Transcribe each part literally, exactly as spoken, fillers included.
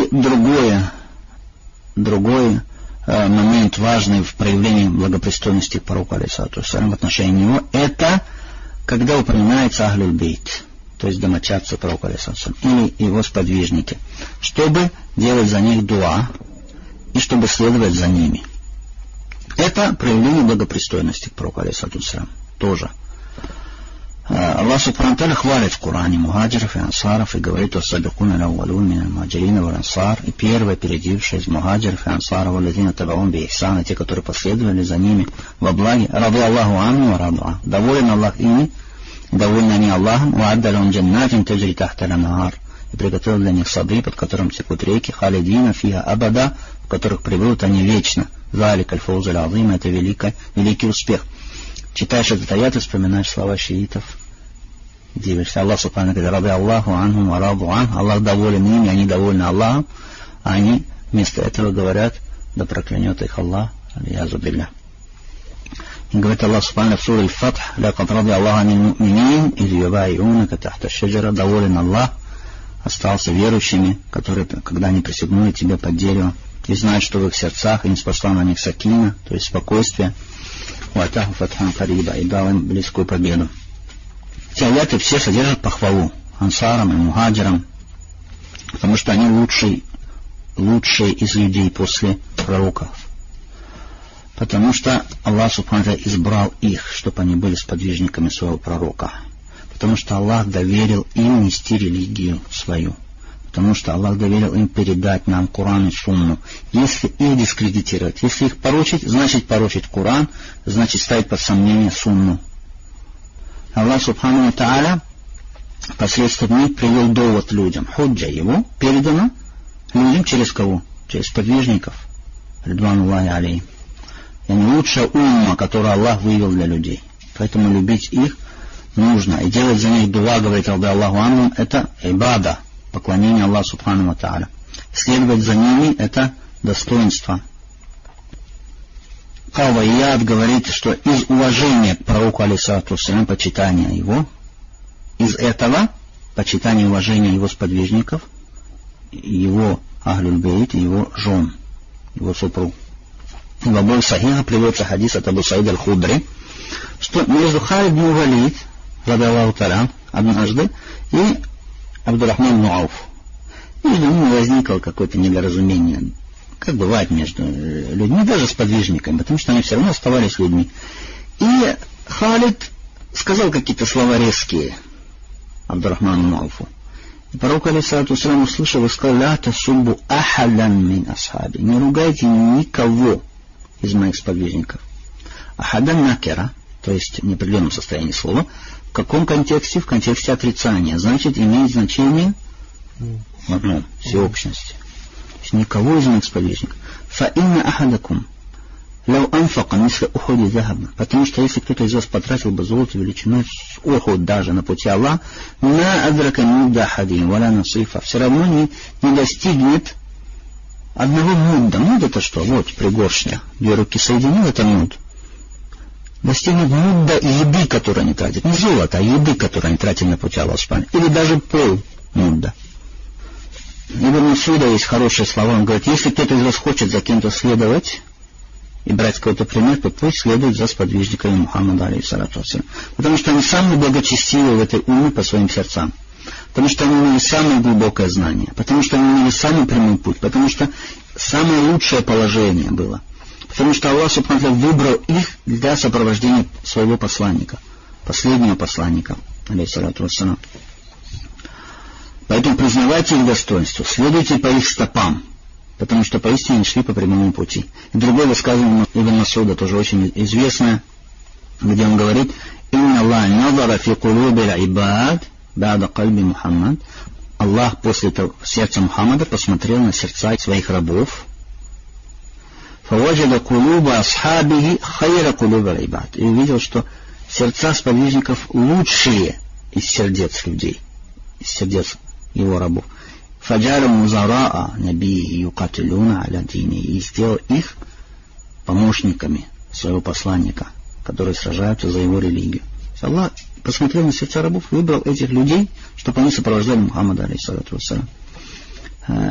И другое, другой э, момент важный в проявлении благопристойности к пророку, алейхиссалату вассалям, в отношении него, это когда упоминается Ахлюль Бейт, то есть домочадцы пророка, алейхиссалату вассалям, или его сподвижники, чтобы делать за них дуа и чтобы следовать за ними. Это проявление благопристойности к пророку, алейхиссалату вассалям, тоже. Аллах субхану тааля хвалит в Коране мухаджиров и ансаров и говорит: «Вассабикуна лауалун миналь мухаджирина валь ансар», и первые опередившие из мухаджиров и ансаров, валлазина табаун би ихсан, те, которые последовали за ними во благе, ради Аллаху анхум ва раду анху, доволен Аллах ими, довольны они Аллахом, ва адда лахум джаннатин таджри тахта аль-анхар, и приготовил для них сады, под которым текут реки, халидина фиха абада, в которых пребудут они вечно. Залик аль-фауз аль-азим, это великий, великий успех. Читаешь этот аят и вспоминаешь слова шиитов. Дивишься. Аллах субхану говорит: «Ради Аллаху анхум ва раду анху», Аллах доволен ими, они довольны Аллахом, а они вместо этого говорят: «Да проклянет их Аллах, аль-язу билля». И говорит Аллах субхану в суре Аль-Фатх: «Лакад ради Аллаху анил му'минин, из юбайюнака тахта шаджара», доволен Аллах остался верующими, которые, когда они присягнули тебе под деревом, и знают, что в их сердцах, и не спасла на них сакина, то есть спокойствие, «Ватаху фатхан кариба», и дал им близкую победу. Эти аяты все содержат похвалу ансарам и мухаджирам, потому что они лучшие, лучшие из людей после пророков. Потому что Аллах субхану тааля избрал их, чтобы они были сподвижниками своего пророка. Потому что Аллах доверил им нести религию свою. Потому что Аллах доверил им передать нам Коран и Сунну. Если их дискредитировать, если их порочить, значит порочить Коран, значит ставить под сомнение Сунну. Аллах субхану тааля посредством них привел довод людям. Худжа его передано людям через кого? Через подвижников. Ридвануллахи алейхим. И они лучшая умма, которую Аллах вывел для людей. Поэтому любить их нужно. И делать за них дуа, говорит Аллаху анхум, это ибада, поклонение Аллаху субхану тааля. Следовать за ними — это достоинство. Кава Ияд говорит, что из уважения к пророку, алейхиссалату вассалям, почитания его, из этого почитания и уважения его сподвижников, его Ахлюль Бейт, его жен, его супруг. В обоих сахихах приводится хадис от Абу Саида аль-Худри, что между Халид бин Валид, ради Аллаху тааля, однажды, и Абдурахман бин Ауф, между ними возникло какое-то недоразумение, как бывает между людьми, даже с подвижниками, потому что они все равно оставались людьми. И Халид сказал какие-то слова резкие Абдурахману бин Ауфу. И пророк, алейхиссалату вассалям, услышал и сказал: «Ля тасуббу ахадан мин асхаби», не ругайте никого из моих сподвижников. Ахадан накера, то есть в неопределенном состоянии слова. В каком контексте? В контексте отрицания. Значит, имеет значение в одном, всеобщности. Никого из моих сподвижников. فَإِنَّ أَحَدَكُمْ لَوْ أَنْفَقَ مِثْلَ أُحُدِ ذَهَبًا, потому что если кто-то из вас потратил бы золото величиной с Ухуд даже на пути Аллаха, مَا أَدْرَكَ مُدَّ أَحَدٍ وَلَا نَصِيفًا, все равно не, не достигнет одного мудда. Муд — это что? Вот пригоршня. Две руки соединил, это муд. Достигнет мудда еды, которую они тратят. Не золото, а еды, которую они тратят на пути Аллаха. Или даже пол мудда. Ибн Масуда есть хорошие слова. Он говорит: если кто-то из вас хочет за кем-то следовать и брать какой-то пример, то пусть следует за сподвижниками Мухаммада, алейхиссалату вассалям. Потому что они самые благочестивые в этой умме по своим сердцам. Потому что они имели самое глубокое знание. Потому что они имели самый прямой путь. Потому что самое лучшее положение было. Потому что Аллах субхану тааля выбрал их для сопровождения своего посланника. Последнего посланника, алейхиссалату вассалям. Поэтому признавайте их достоинство, следуйте по их стопам, потому что поистине они шли по прямому пути. И другое высказывание Ибн Масуда, тоже очень известное, где он говорит: «Инна Аллах назара фи кулуби аль-ибад ба'да кальби Мухаммад». Аллах после того сердца Мухаммада посмотрел на сердца своих рабов. «Фаваджада кулуба асхабихи хайра кулуба аль-ибад». И увидел, что сердца сподвижников лучшие из сердец людей, из сердец его рабов. Фаджара музараа набии юкатилуна аля дини, и сделал их помощниками своего посланника, которые сражаются за его религию. Аллах посмотрел на сердца рабов и выбрал этих людей, чтобы они сопровождали Мухаммада, алейхиссалату вассалям. Ибн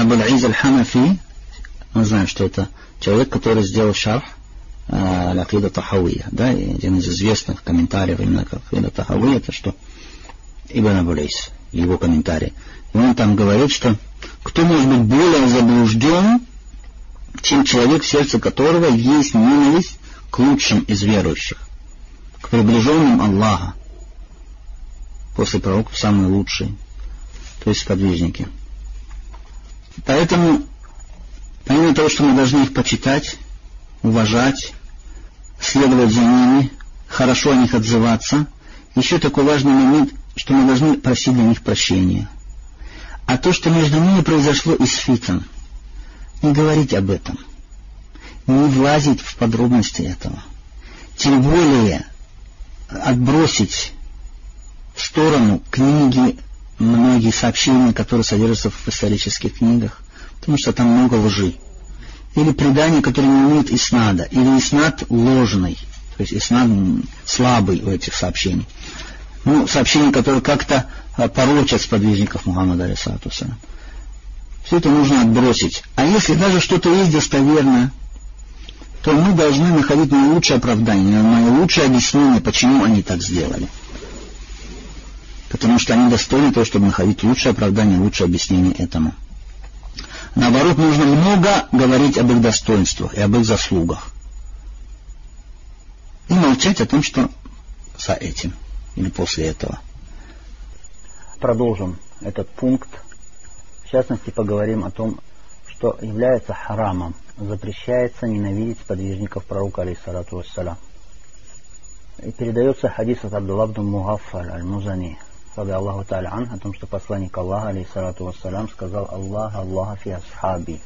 Абуль Из аль-Ханафи, мы знаем, что это человек, который сделал шарх Аль-Акида Тахавия, да, один из известных комментариев именно Акида Тахавия, это что Ибн Абуль Из, его комментарий. И он там говорит, что кто может быть более заблужден, чем человек, в сердце которого есть ненависть к лучшим из верующих, к приближенным Аллаха, после пророков самые лучшие, то есть подвижники. Поэтому, помимо того, что мы должны их почитать, уважать, следовать за ними, хорошо о них отзываться, еще такой важный момент, что мы должны просить для них прощения. А то, что между ними произошло из фитн, не говорить об этом, не влазить в подробности этого, тем более отбросить в сторону книги, многие сообщения, которые содержатся в исторических книгах, потому что там много лжи. Или предания, которые не имеют иснада, или иснад ложный, то есть иснад слабый у этих сообщений. Ну, сообщения, которые как-то порочат сподвижников Мухаммада, алейхиссалату вассалям. Все это нужно отбросить. А если даже что-то есть достоверное, то мы должны находить наилучшее оправдание, наилучшее объяснение, почему они так сделали. Потому что они достойны того, чтобы находить лучшее оправдание, лучшее объяснение этому. Наоборот, нужно много говорить об их достоинствах и об их заслугах. И молчать о том, что за этим или после этого. Продолжим этот пункт. В частности, поговорим о том, что является харамом. Запрещается ненавидеть сподвижников пророка, алейхиссалату вассалям. И передается хадис от Абдулла ибн Мугаффаль аль-Музани, ради Аллаху та'аля ан, о том, что посланник Аллаха, алейхиссалату вассалям, сказал: Аллах, Аллаха фи асхаби.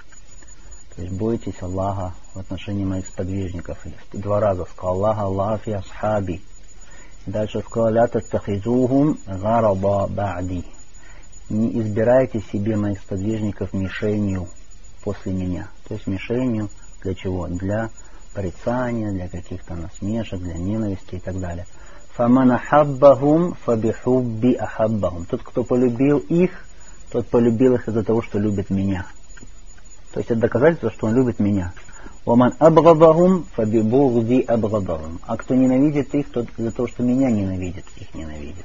То есть бойтесь Аллаха в отношении моих сподвижников. Два раза сказал: Аллах, Аллаха фи асхаби. И дальше сказал: ля таттахизухум гараба ба'ди. Не избирайте себе моих сподвижников мишенью после меня. То есть мишенью для чего? Для порицания, для каких-то насмешек, для ненависти и так далее. فَمَنْ أَحَبَّهُمْ فَبِحُبِّ أَحَبَّهُمْ. Тот, кто полюбил их, тот полюбил их из-за того, что любит меня. То есть это доказательство, что он любит меня. وَمَنْ أَبْغَضَهُمْ فَبِبُغْضِ أَبْغَضَهُمْ. А кто ненавидит их, тот из-за того, что меня ненавидит, их ненавидит.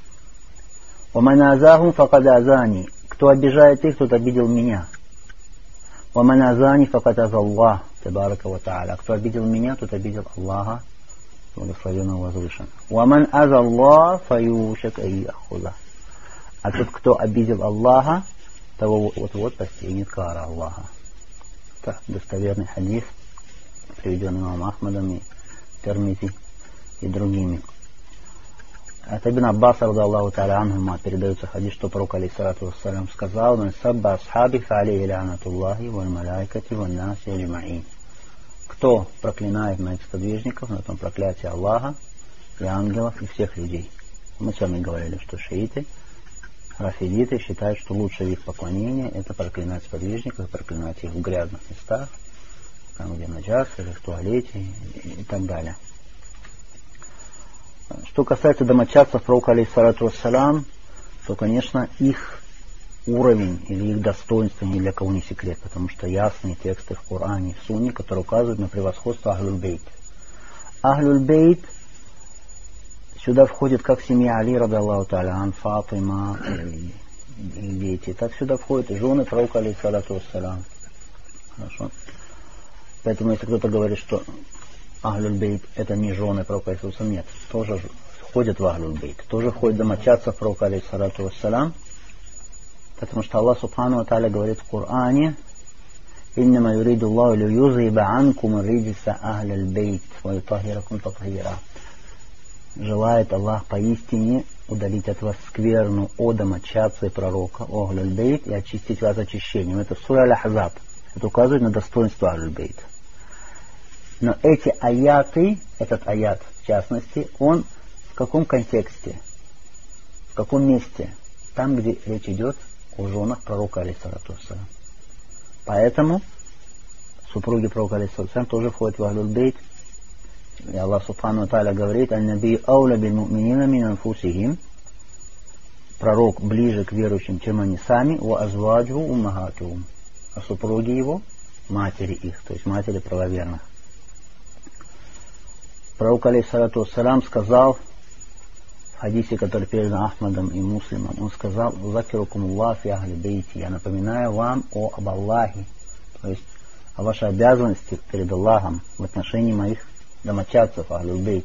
وَمَنْ أَذَاهُمْ فَقَدْ أَذَانِي. Кто обижает их, тот обидел меня. وَمَنْ أَذَانِي فَقَدْ أَذَى اللَّهُ تَبَارَكَ وَتَعَالَى. Кто обидел меня, тот обидел Аллаха, благословенного возвышен. وَمَنْ أَذَى اللَّهَ فَيُوشَكَ أَن يَأْخُذَهُ. А тот, кто обидел Аллаха, того вот-вот постигнет кара Аллаха. Это достоверный хадис, приведенный имамом Ахмадом и Тирмизи и другими. От Ибн Аббаса, ради Аллаху та'аля анхума, передается хадис, что пророк, алейхиссалату вассалям, сказал: «Ман сабба асхаби фа алейхи ла'натуллахи валь малайкати валь наси аджмаин». Кто проклинает моих сподвижников, на том проклятие Аллаха и ангелов и всех людей. Мы с вами говорили, что шииты, рафидиты считают, что лучшее их поклонение — это проклинать сподвижников, проклинать их в грязных местах, там где наджас, или в туалете и, и так далее. Что касается домочадцев пророка, алейхиссалату вассалям, то, конечно, их уровень или их достоинство ни для кого не секрет, потому что ясные тексты в Коране и в Сунне, которые указывают на превосходство Ахлюль-Бейт. Ахлюль-Бейт сюда входит как семья Али, ради Аллаху та'аля ан, Фатима и, и дети. Так сюда входят и жены пророка, алейхиссалату вассалям. Хорошо. Поэтому, если кто-то говорит, что Ахлюль-Бейт это не жены пророка, Иисуса, нет, тоже входят в Ахлюль-Бейт, тоже входят домочадцев пророка, алейхиссалату вассалям. Потому что Аллах Субхану ва Тааля говорит в Коране: «Иннама юриду Аллаху лиюзиба анкум риджса ахляль бейт ва ютаххиракум татхира». Желает Аллах поистине удалить от вас скверну о домочадце пророка, о ахляль бейт, и очистить вас очищением. Это сура Аль-Ахзаб. Это указывает на достоинство ахляль бейт. Но эти аяты, этот аят в частности, он в каком контексте, в каком месте? Там, где речь идет о женах пророка, алейхиссалату вассалям. Поэтому супруги пророка, алейхиссалату вассалям, тоже входят в Ахлюль-Бейт. И Аллах Субхану ва Тааля говорит: «Ан-набий ауля биль-му'минина мин анфусихим». пророк ближе к верующим, чем они сами, ва азваджу уммахатухум, а супруги его матери их, то есть матери правоверных. Пророк алейхиссалату вассалам сказал в хадисе, который передан Ахмадом и Муслимом, он сказал: «Закирукум Аллах фи ахли бейти», я напоминаю вам о об Аллахе, то есть о вашей обязанности перед Аллахом в отношении моих домочадцев, ахлюл бейт.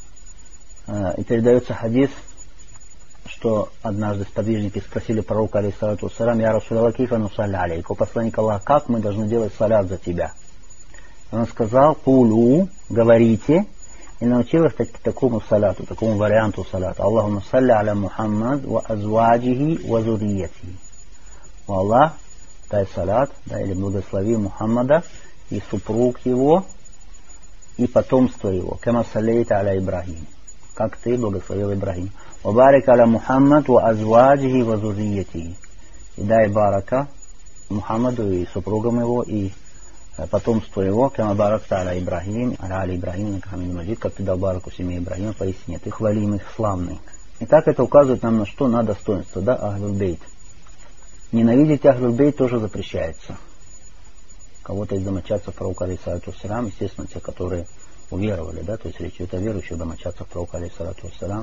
И передается хадис, что однажды сподвижники спросили пророка алейхиссалату вассалам: «Я Расулаллах, кайфа нусалли алейка, о посланник Аллаха, как мы должны делать салят за тебя?» И он сказал: «Кулу», говорите, и научил их такому саляту, такому варианту салята: «Аллахумма салли аля Мухаммад ва азваджихи ва зурриятихи». О Аллах, дай салят, да, или благослови Мухаммада и супруг его, и потомство его, кама саллейта аля Ибрахим, как ты благословил Ибрахим. «Ва барик аля Мухаммад ва азваджихи ва зурриятихи». И дай барака Мухаммаду и супругам его, и потомство его, кама баракта аля Ибрахим, аля аля Ибрахим, на Хамид Маджид, как ты дал бараку семье Ибрахима, поистине ты хвалимый, славный. Итак, это указывает нам на что? На достоинство, да, ахлюл бейт. Ненавидеть ахлюл бейт тоже запрещается. Кого-то из домочадцев пророка алейхиссалату вассалам, естественно, те, которые уверовали, да, то есть речь идет о верующих домочадцах пророка алейхиссалату вассалам.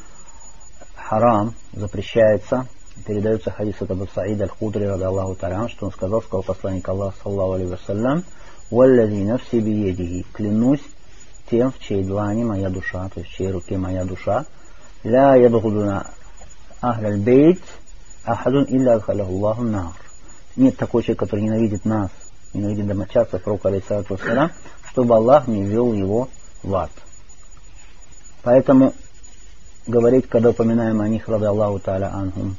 Харам запрещается. Передается хадис от Абу Саида аль-Худри, ради Аллаху та'аля, что он сказал, сказал посланник Аллаха, саллаллаху алейхи вассалям: «Валлади нафси биедихи», клянусь тем, в чьей длани моя душа, то есть в чьей руке моя душа, ля ядхулуна ахляль бейт ахадун илля адхаляху Аллаху нар. Нет такого человека, который ненавидит нас, ненавидит домочадцев пророка алейхиссалату вассалям, чтобы Аллах не ввел его в ад. Поэтому говорить, когда упоминаем о них, ради Аллаху та'аля анхум,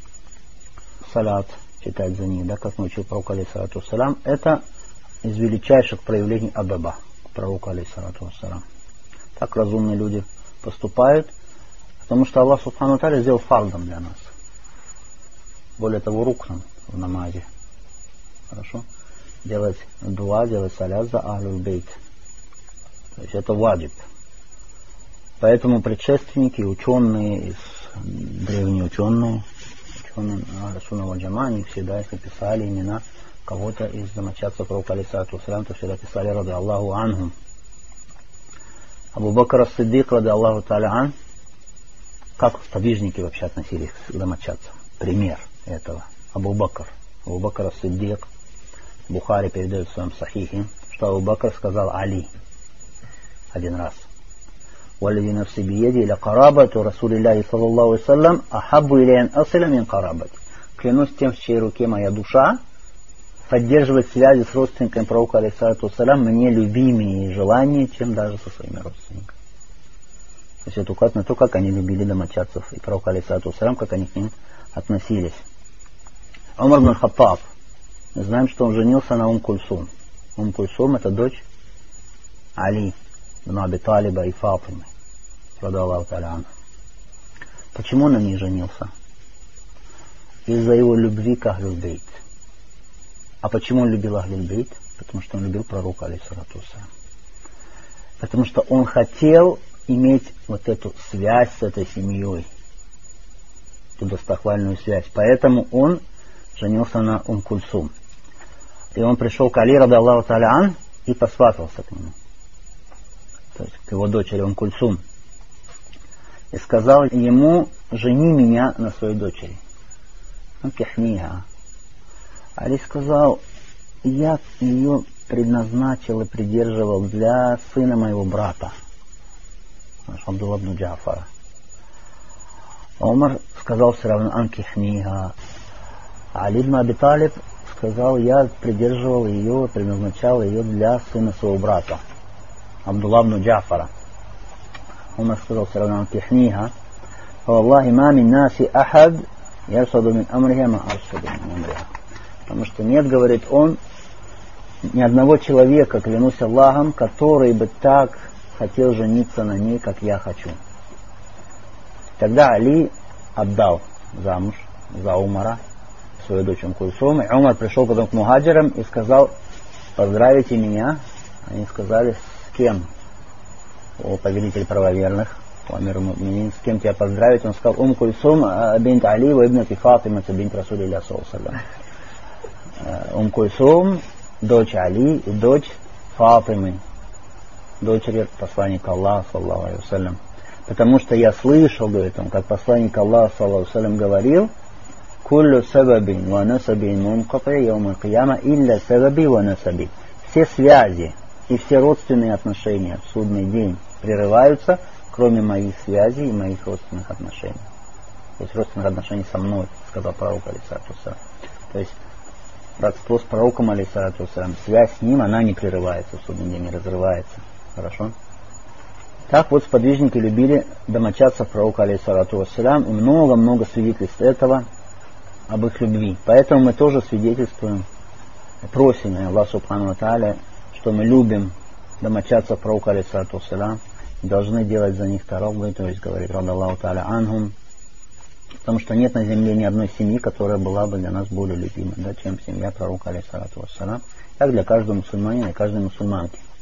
салят, читать за них, да, как научил пророк алейхиссалату вассалам, это из величайших проявлений адаба пророка алейхиссалату вассалам. Так разумные люди поступают, потому что Аллах субхану ва тааля сделал фардом для нас. Более того, рукном в намазе. Хорошо? Делать дуа, делать салят за ахлюл бейт. То есть это ваджиб. Поэтому предшественники, ученые, древние ученые, ученые Ахлю-сунна валь джамаа, они всегда, если писали имена кого-то из домочадцев пророка алейхиссалату вассалям, то всегда писали ради Аллаху анхум. Абу Бакр ас-Сиддик, ради Аллаху та'аля ан, как сподвижники вообще относились к домочадцам? Пример этого. Абу Бакр. Абу Бакр ас-Сиддик, Бухари передает в своем сахихе, что Абу Бакр сказал Али один раз: «Валлади нафси биеди ля карабату Расулиллахи саллаллаху алейхи вассалям ахаббу иляйя ан асиля мин карабати». Клянусь тем, в чьей руке моя душа, поддерживать связи с родственниками пророка алейхиссалату вассалям мне любимее и желание, чем даже со своими родственниками. То есть это указано на то, как они любили домочадцев и пророка алейхиссалату вассалям, как они к ним относились. Умар ибн Хаттаб, мы знаем, что он женился на Ум Кульсум. Ум Кульсум — это дочь Али ибн Аби Талиба и Фатимы, ради Аллаху та'аля анха. Почему он на ней женился? Из-за его любви к ахлюл бейт. А почему он любил ахлюл бейт? Потому что он любил пророка алейхиссалату вассалям. Потому что он хотел иметь вот эту связь с этой семьей, эту достохвальную связь. Поэтому он женился на Ум Кульсум. И он пришел к Али, ради Аллаху та'аля ан, и посватался к нему, то есть к его дочери Ум Кульсум, и сказал ему: жени меня на своей дочери. Анкихниха. Али сказал: я ее предназначил и придерживал для сына моего брата, Абдулла ибн Джафара. Умар сказал все равно: анкихниха. Али ибн Аби Талиб сказал: я придерживал ее, предназначал ее для сына своего брата, Абдулла ибн Джафара. Умар сказал все равно: анкихниха. Фаваллахи ма мин наси ахад ярсаду мин амриха ма арсаду мин амриха. Потому что нет, говорит он, ни одного человека, клянусь Аллахом, который бы так хотел жениться на ней, как я хочу. Тогда Али отдал замуж за Умара свою дочь Ум Кульсум. И Умар пришел потом к мухаджирам и сказал: поздравите меня. Они сказали: с кем? О повелитель правоверных, Амир Муминин, с кем тебя поздравить? Он сказал: Ум Кульсум бинт Али ва ибнати Фатима бинт Расулилля саллаллаху алейхи ва саллям. Ум Кульсум, дочь Али и дочь Фатимы, дочери посланника Аллаха саллаллаху алейхи ва саллям. Потому что я слышал, говорит он, как посланник Аллаха саллаллаху алейхи ва саллям говорил: Куллю сабабин ва насабин мункати яум аль-кияма илля сабаби ва насаби. Все связи и все родственные отношения в судный день прерываются, кроме моих связей и моих родственных отношений. То есть родственных отношений со мной, сказал пророк алейхиссалату вассалям. То есть родство с пророком алейхиссалату вассалям, связь с ним, она не прерывается в судный день, не разрывается. Хорошо? Так вот сподвижники любили домочадцев пророка алейхиссалату вассалям, и много-много свидетельств этого об их любви. Поэтому мы тоже свидетельствуем, просим Аллаха субхану ва тааля, что мы любим домочадцев пророка алейхиссалату вассалям, должны делать за них тараббы, то есть говорит радаллаху тааля анхум, потому что нет на земле ни одной семьи, которая была бы для нас более любима, да, чем семья пророка алейхиссалату вассалям, как для каждого мусульманина и каждой мусульманки.